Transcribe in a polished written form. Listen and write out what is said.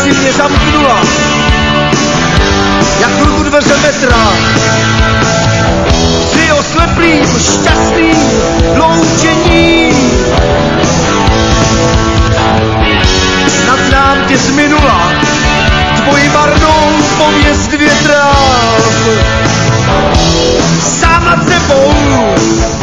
si mě zamknula, jak u dveře metra. Při osleplým, šťastným loučení nad nám tě zminula tvoji marnou pověst větrám. Sám nad sebou